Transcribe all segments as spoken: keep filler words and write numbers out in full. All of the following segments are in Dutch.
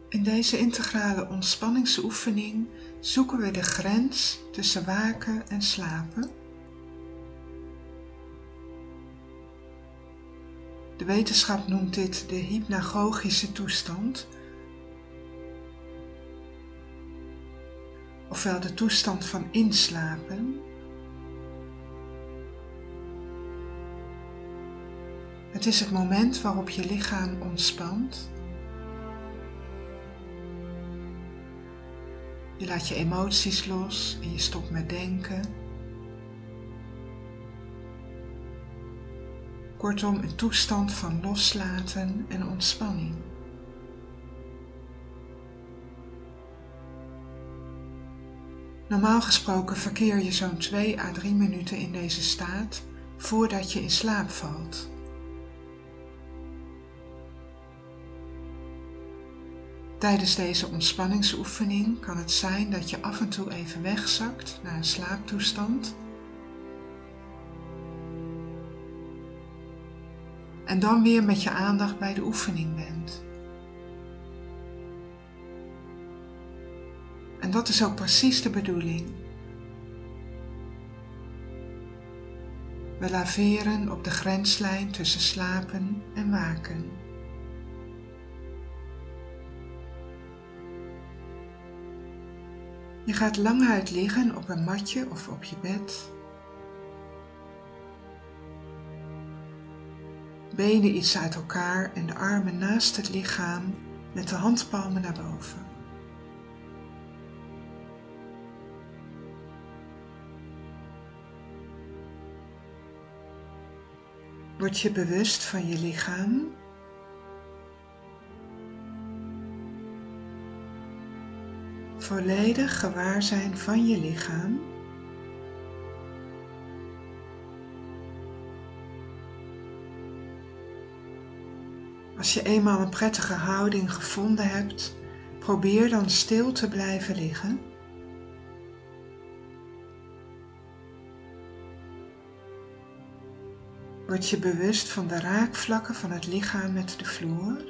In deze integrale ontspanningsoefening zoeken we de grens tussen waken en slapen. De wetenschap noemt dit de hypnagogische toestand, ofwel de toestand van inslapen. Het is het moment waarop je lichaam ontspant. Je laat je emoties los en je stopt met denken. Kortom, een toestand van loslaten en ontspanning. Normaal gesproken verkeer je zo'n twee à drie minuten in deze staat voordat je in slaap valt. Tijdens deze ontspanningsoefening kan het zijn dat je af en toe even wegzakt naar een slaaptoestand. En dan weer met je aandacht bij de oefening bent. En dat is ook precies de bedoeling. We laveren op de grenslijn tussen slapen en waken. Je gaat languit liggen op een matje of op je bed. Benen iets uit elkaar en de armen naast het lichaam met de handpalmen naar boven. Word je bewust van je lichaam. Volledig gewaar zijn van je lichaam. Als je eenmaal een prettige houding gevonden hebt, probeer dan stil te blijven liggen. Word je bewust van de raakvlakken van het lichaam met de vloer.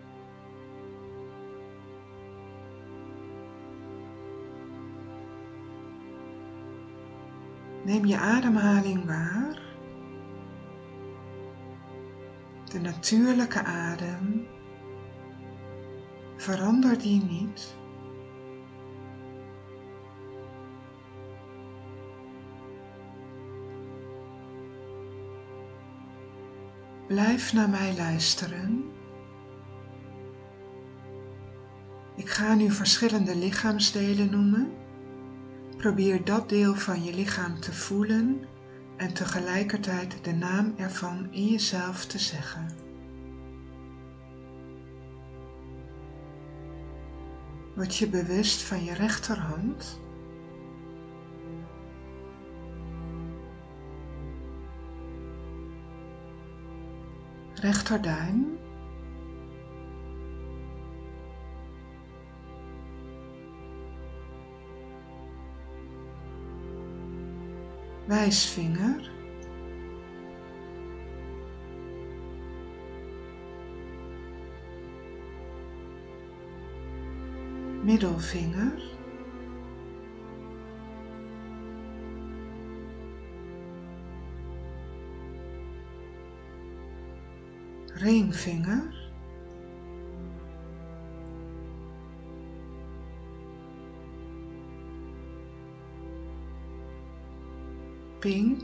Neem je ademhaling waar. De natuurlijke adem. Verander die niet. Blijf naar mij luisteren. Ik ga nu verschillende lichaamsdelen noemen. Probeer dat deel van je lichaam te voelen en tegelijkertijd de naam ervan in jezelf te zeggen. Word je bewust van je rechterhand. Rechterduim. Wijsvinger. Middelvinger. Ringvinger. Pink.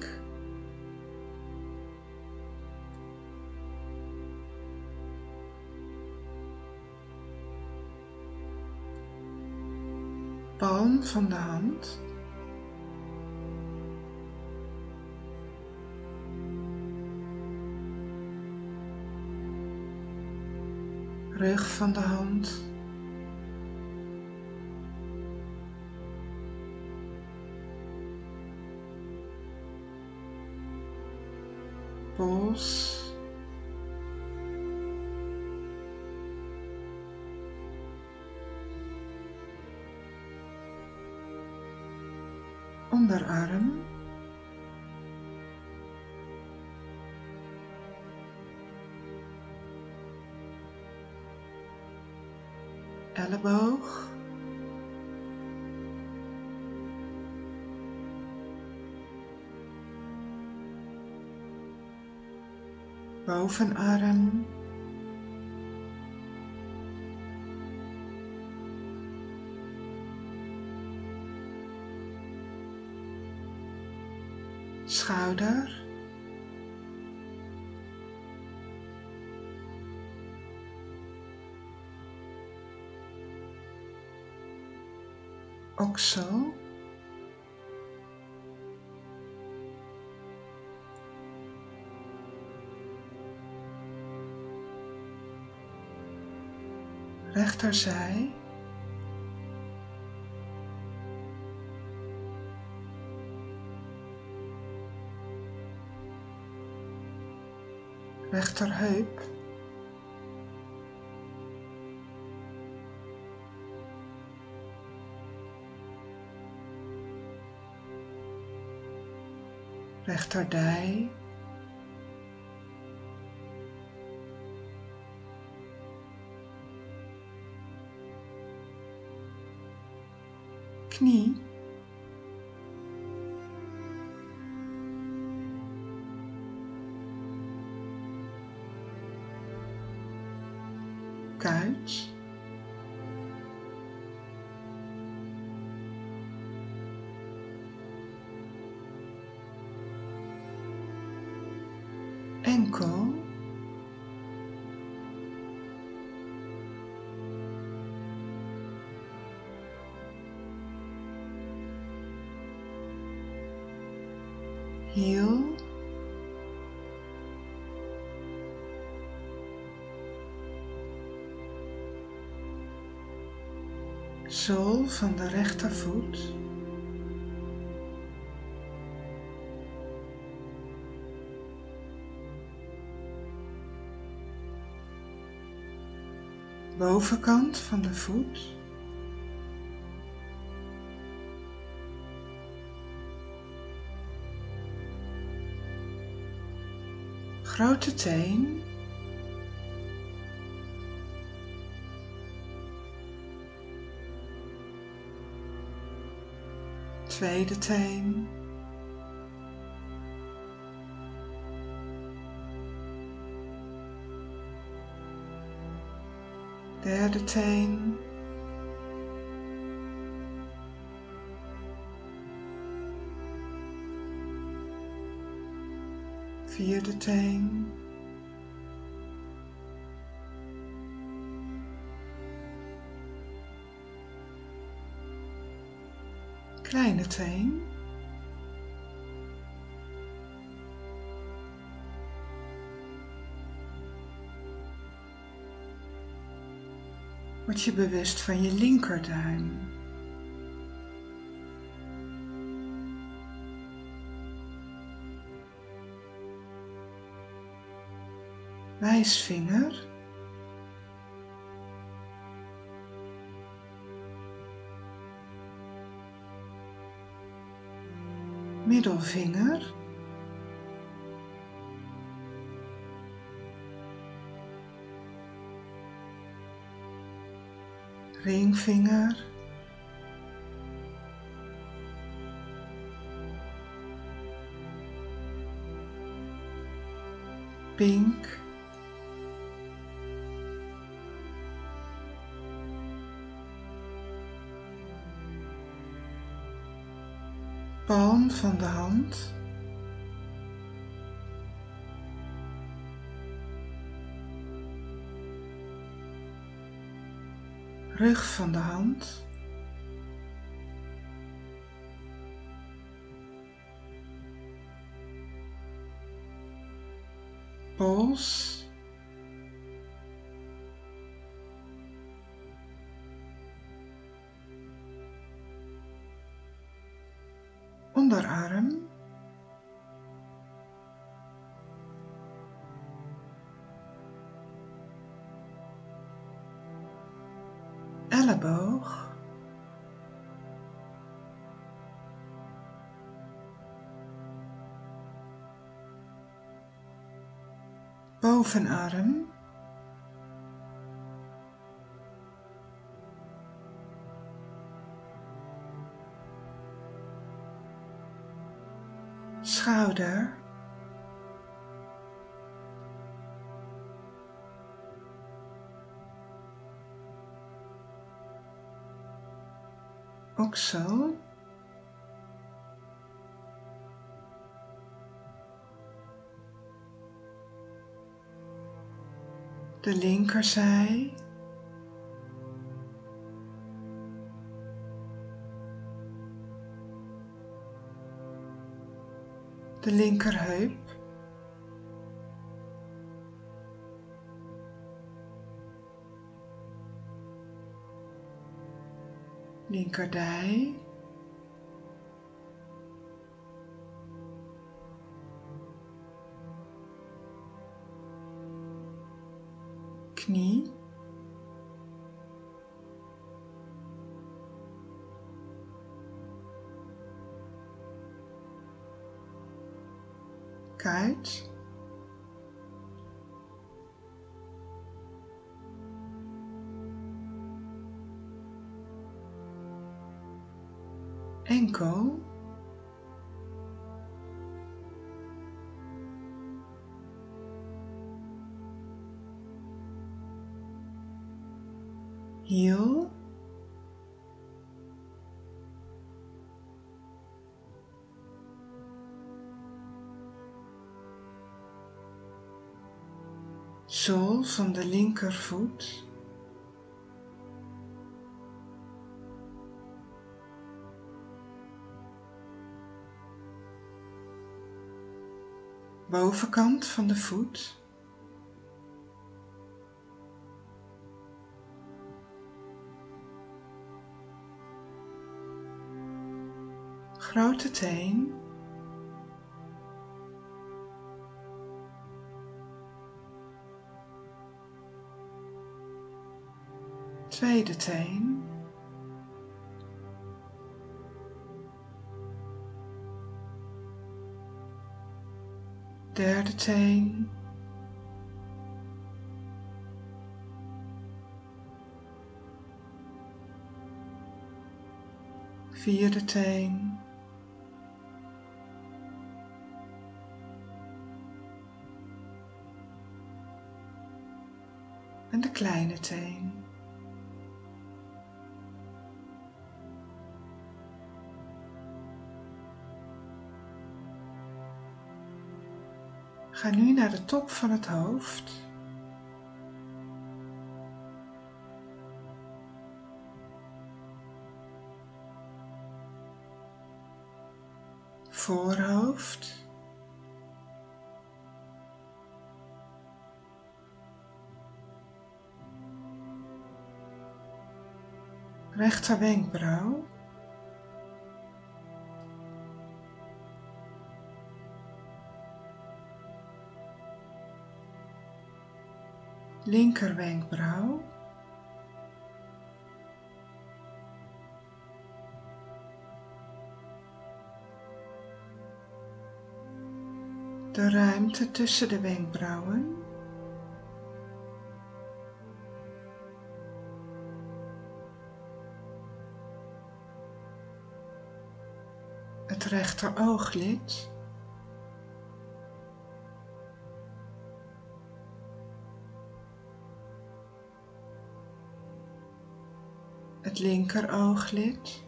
Palm van de hand. Rug van de hand. Pols. Onderarm. elleboog, bovenarm, schouder, oksel, rechterzij, rechterheup, rechterdij, knie, kuit, enkel, hiel, zool van de rechtervoet, bovenkant van de voet, grote teen, tweede teen, derde teen, vierde teen, kleine teen, word je bewust van je linkerduim, wijsvinger, middelvinger, ringvinger, pink, palm van de hand, rug van de hand, pols, onderarm, elleboog, bovenarm, schouder, oksel, de linkerzij, de linkerheup, linkerdij, knie, kuit, enkel, hiel, zool van de linkervoet, bovenkant van de voet, grote teen, tweede teen, derde teen, vierde teen, en de kleine teen. Ga nu naar de top van het hoofd. Voorhoofd. Rechter wenkbrauw. Linker wenkbrauw. De ruimte tussen de wenkbrauwen. Het rechter ooglid. Het linker ooglid.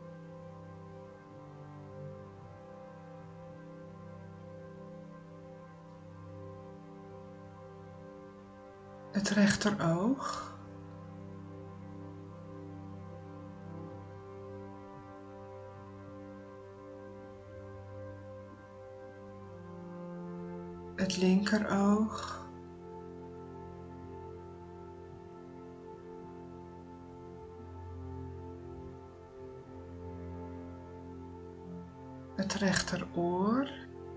Het rechter oog. Het linker oog. Het rechteroor.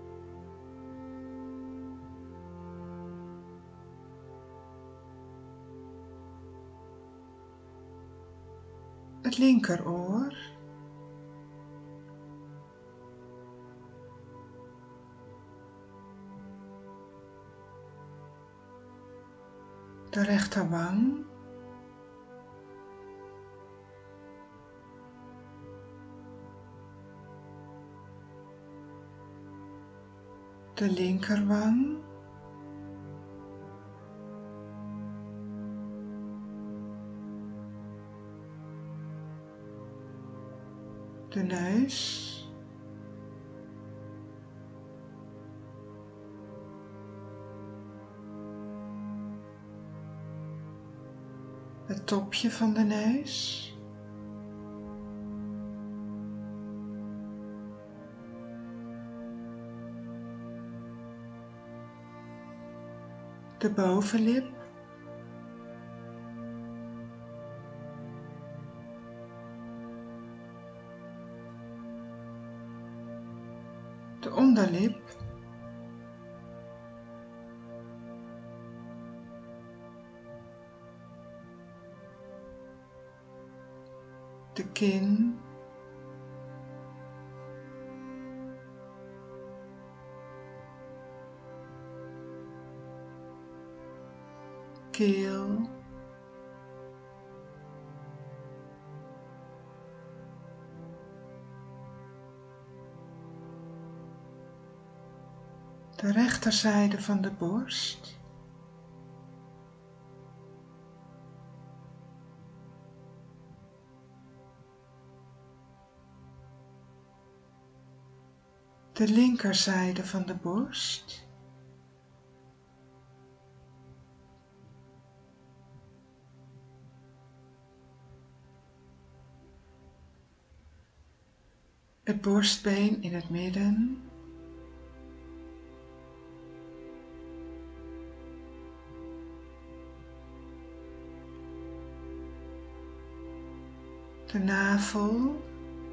Het linkeroor. De rechterwang. de linkerwang, de neus, het topje van de neus, de bovenlip, de onderlip, de kin, keel, de rechterzijde van de borst, de linkerzijde van de borst, het borstbeen in het midden, de navel,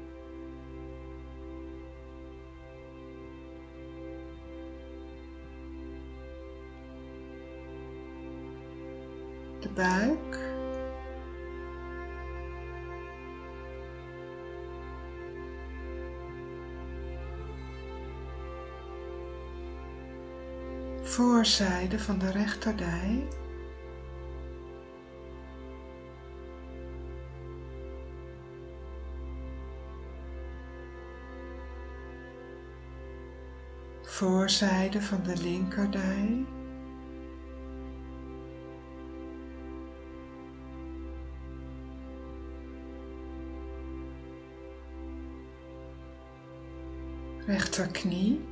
de buik, voorzijde van de rechterdij, voorzijde van de linkerdij, rechterknie,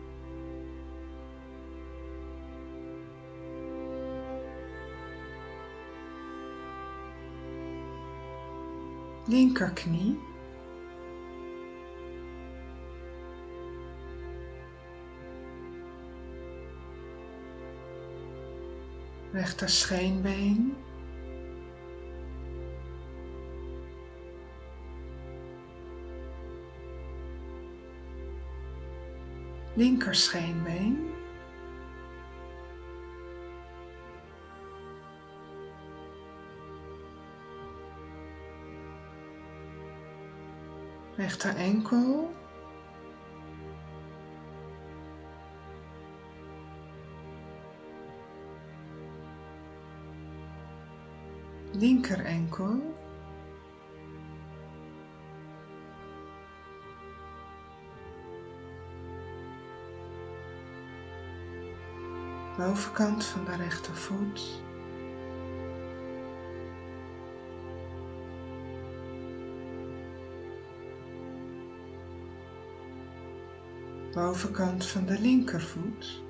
linkerknie, rechter scheenbeen, linker scheenbeen, rechter enkel, linker enkel, bovenkant van de rechtervoet, bovenkant van de linkervoet,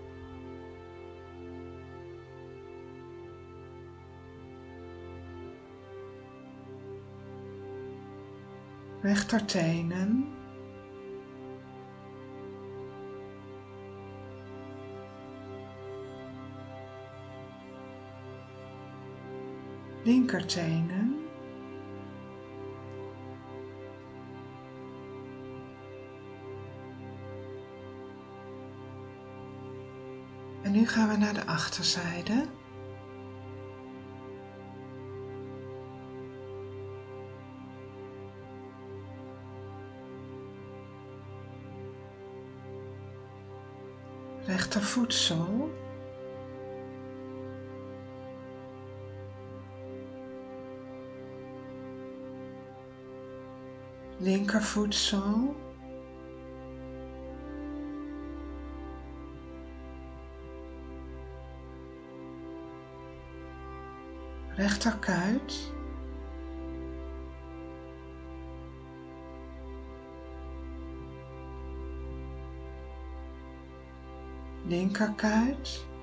rechtertenen, linkertenen, en nu gaan we naar de achterzijde. Rechtervoedsel, linkervoedsel, rechterkuit, linkerkuit,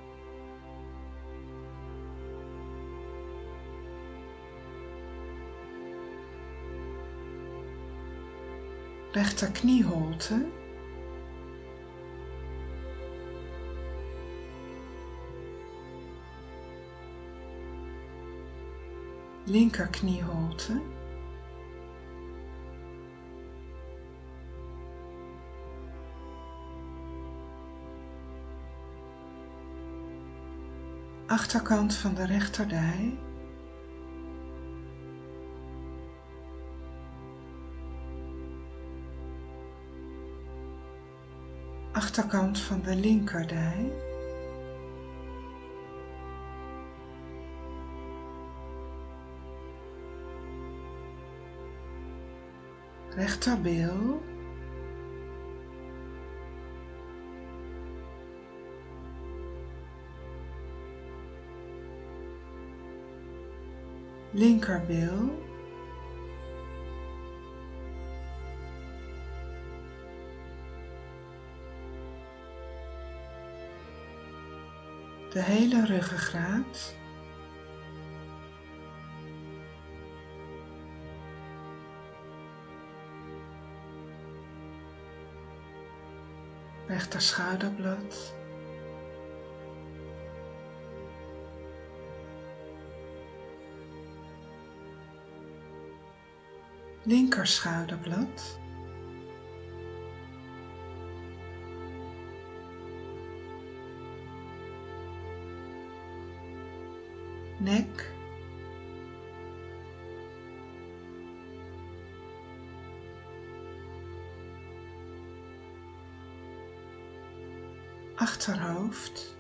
rechterknieholte, linkerknieholte, achterkant van de rechterdij, achterkant van de linkerdij, rechterbeel, linkerbeel, de hele ruggengraat, rechter schouderblad, linker schouderblad, nek, achterhoofd,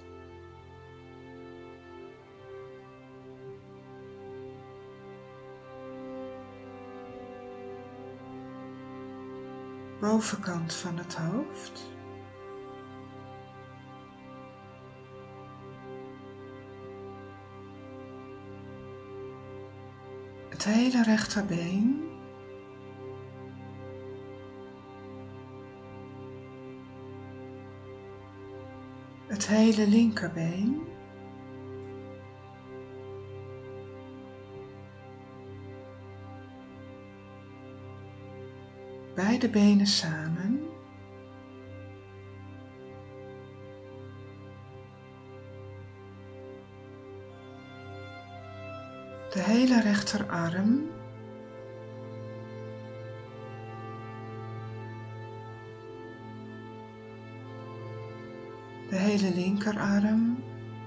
bovenkant van het hoofd, het hele rechterbeen, het hele linkerbeen, beide benen samen, de hele rechterarm, de hele linkerarm,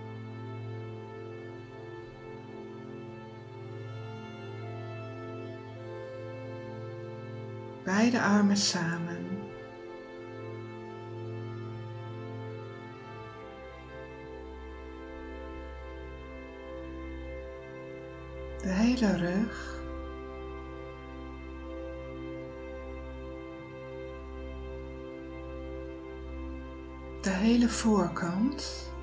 beide armen samen, de hele rug, de hele voorkant,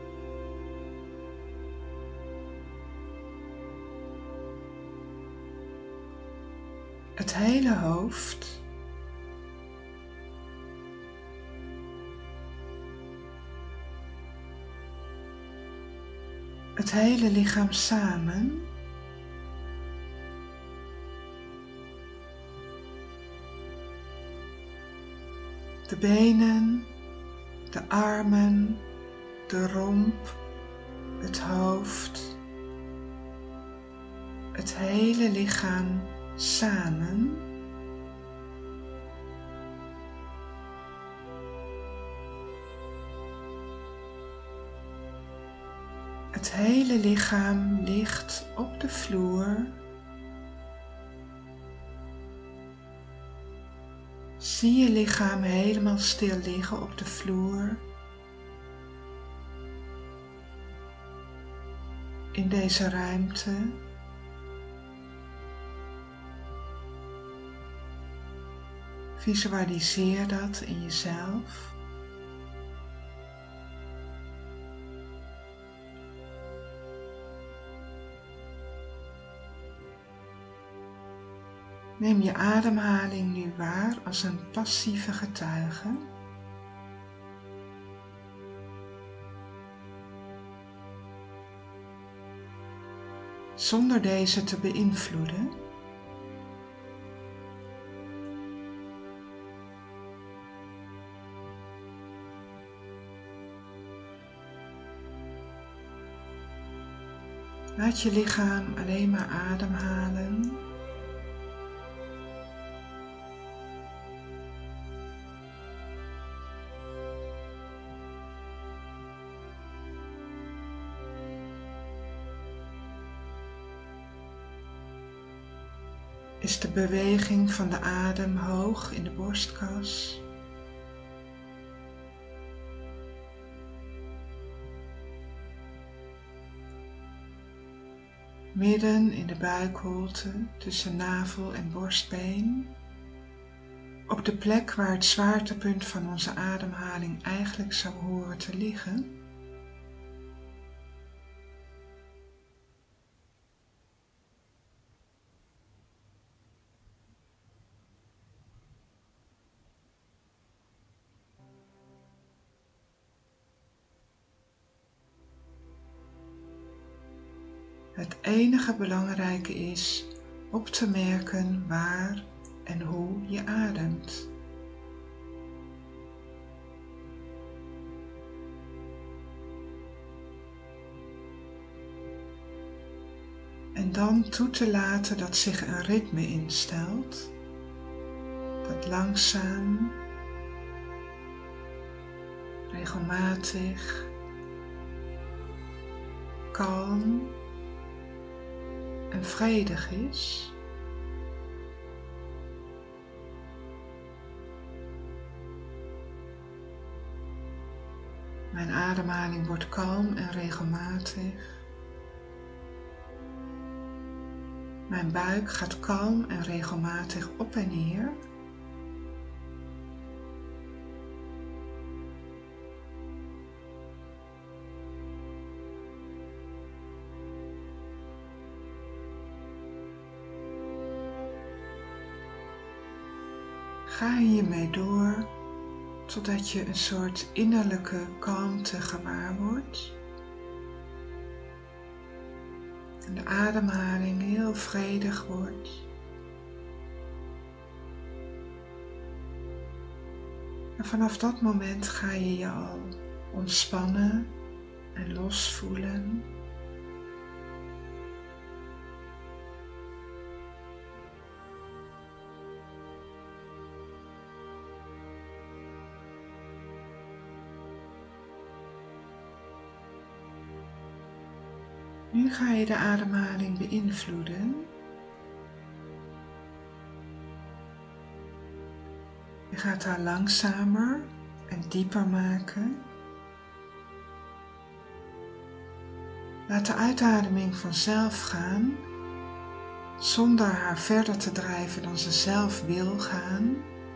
het hele hoofd, het hele lichaam samen, de benen, de armen, de romp, het hoofd, het hele lichaam samen, het hele lichaam ligt op de vloer. Zie je lichaam helemaal stil liggen op de vloer. In deze ruimte. Visualiseer dat in jezelf. Neem je ademhaling nu waar als een passieve getuige. Zonder deze te beïnvloeden. Laat je lichaam alleen maar ademhalen. Is de beweging van de adem hoog in de borstkas? Midden in de buikholte tussen navel en borstbeen, op de plek waar het zwaartepunt van onze ademhaling eigenlijk zou horen te liggen. Het enige belangrijke is op te merken waar en hoe je ademt. En dan toe te laten dat zich een ritme instelt, dat langzaam, regelmatig, kalm en vredig is. Mijn ademhaling wordt kalm en regelmatig. Mijn buik gaat kalm en regelmatig op en neer. Ga hiermee door totdat je een soort innerlijke kalmte gewaar wordt. En de ademhaling heel vredig wordt. En vanaf dat moment ga je je al ontspannen en los voelen. Nu ga je de ademhaling beïnvloeden. Je gaat haar langzamer en dieper maken. Laat de uitademing vanzelf gaan, zonder haar verder te drijven dan ze zelf wil gaan.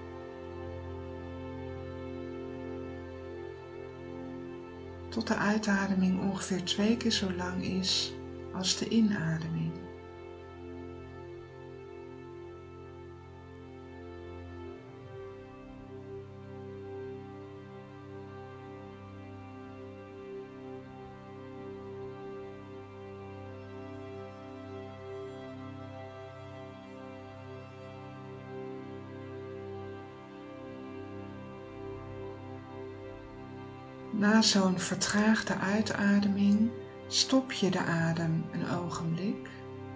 Tot de uitademing ongeveer twee keer zo lang is als de inademing. Na zo'n vertraagde uitademing stop je de adem een ogenblik.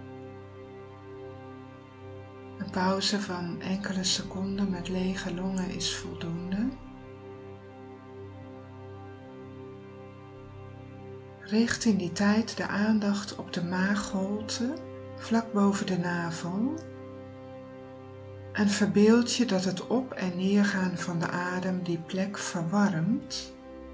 Een pauze van enkele seconden met lege longen is voldoende. Richt in die tijd de aandacht op de maagholte vlak boven de navel en verbeeld je dat het op- en neergaan van de adem die plek verwarmt.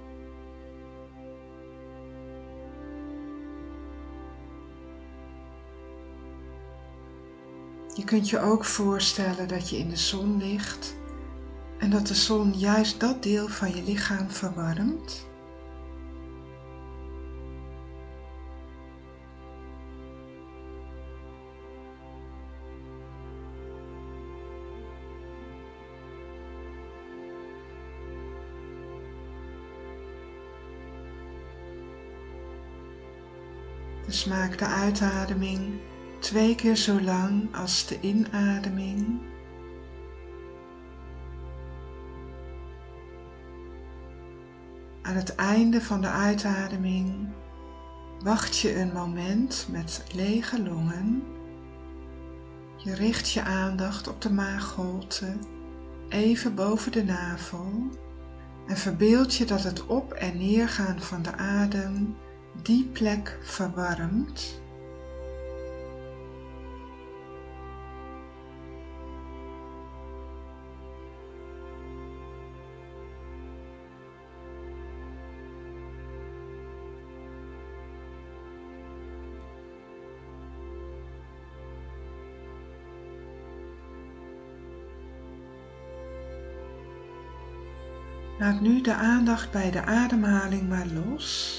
Je kunt je ook voorstellen dat je in de zon ligt en dat de zon juist dat deel van je lichaam verwarmt. Dus maak de uitademing twee keer zo lang als de inademing. Aan het einde van de uitademing wacht je een moment met lege longen. Je richt je aandacht op de maagholte, even boven de navel, en verbeeld je dat het op- en neergaan van de adem die plek verwarmt. Laat nu de aandacht bij de ademhaling maar los.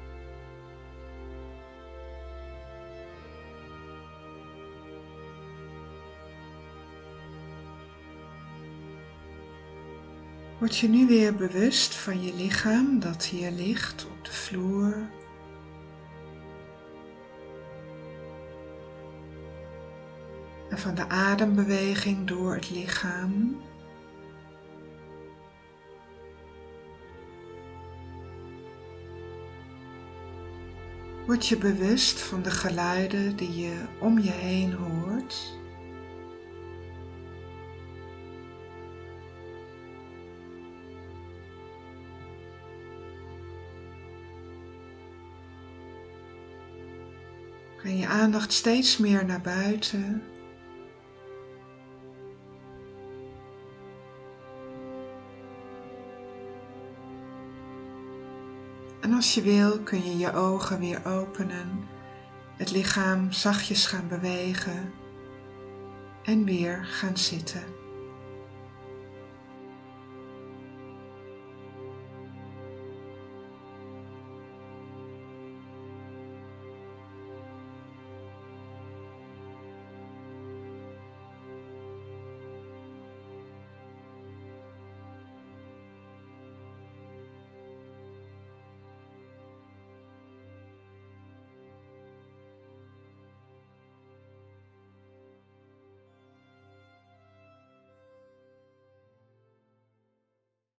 Word je nu weer bewust van je lichaam dat hier ligt op de vloer. En van de adembeweging door het lichaam. Word je bewust van de geluiden die je om je heen hoort. Breng je aandacht steeds meer naar buiten. En als je wil kun je je ogen weer openen, het lichaam zachtjes gaan bewegen en weer gaan zitten.